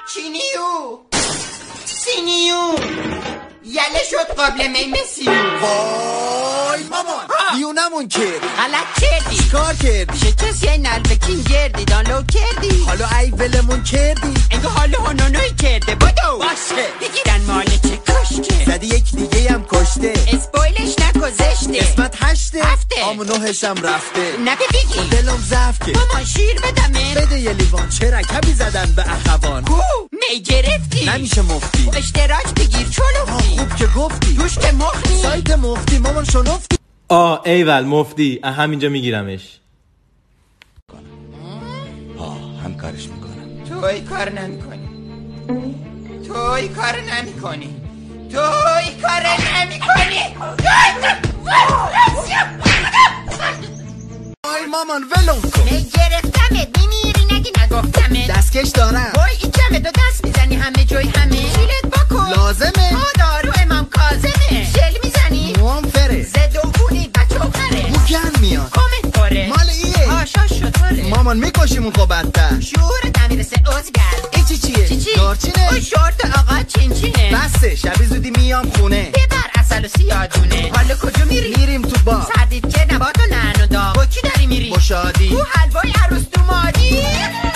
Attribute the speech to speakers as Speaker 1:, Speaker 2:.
Speaker 1: چینیو سینیو یله شد قابل می مسیو.
Speaker 2: وای مامان دیونمون کرد.
Speaker 1: غلط کردی.
Speaker 2: کار کردی؟
Speaker 1: چه کسی نلبکین گردی دانلود کردی.
Speaker 2: حالا ای ولمون کردی.
Speaker 1: انگه حالا هنونوی کرده بدو
Speaker 2: باشه
Speaker 1: بگیرن مال چه کشته.
Speaker 2: زدی یک دیگه هم کشته.
Speaker 1: اسپویلش نگذشته.
Speaker 2: قسمت هشته
Speaker 1: هفته.
Speaker 2: آمو نوهشم رفته.
Speaker 1: نبی بگی
Speaker 2: دلم ضعف کرد.
Speaker 1: مامان شیر بدمه.
Speaker 2: بده یه لیوان چه رکبی زدن به اخوان.
Speaker 1: می گرفتی
Speaker 2: نمیشه مفتی.
Speaker 1: اشتراک بگیر چلوفتی.
Speaker 2: خوب که گفتی
Speaker 1: توش که مخنی.
Speaker 2: سایت مفتی مامان شنفتی.
Speaker 3: ایول مفتی همینجا میگیرمش.
Speaker 2: همکارش میکنم.
Speaker 1: توی کار نمیکنی. توی کار نمیکنی. توی کار نمیکنی.
Speaker 2: آی مامان ولم کن.
Speaker 1: گرفتمت میمیری نگی نگفتمت.
Speaker 2: دستکش دارم.
Speaker 1: وای این جمع تو دست میزنی همه جای همه. شیلت بکن
Speaker 2: لازمه.
Speaker 1: دارو امام کاظمه. شل میزنی
Speaker 2: موام فره.
Speaker 1: زد و بونی بچه و خره.
Speaker 2: مو گن میاد.
Speaker 1: کامنت پاره.
Speaker 2: مال ایه.
Speaker 1: هاشا شطوره.
Speaker 2: مامان میکشیمون خب بدتر.
Speaker 1: شعور نمیرسه ازگر.
Speaker 2: این چیه؟ دارچینه.
Speaker 1: اون شورت آقا چینچینه.
Speaker 2: بسه شبی زودی میام خونه.
Speaker 1: ببر اصل و سیادونه. حالا کجا میری؟
Speaker 2: میریم تو با.
Speaker 1: سردید که نبات و نعن و داغ. با کی داری میری؟
Speaker 2: با شادی.
Speaker 1: تو حلوای عروس تو مادی.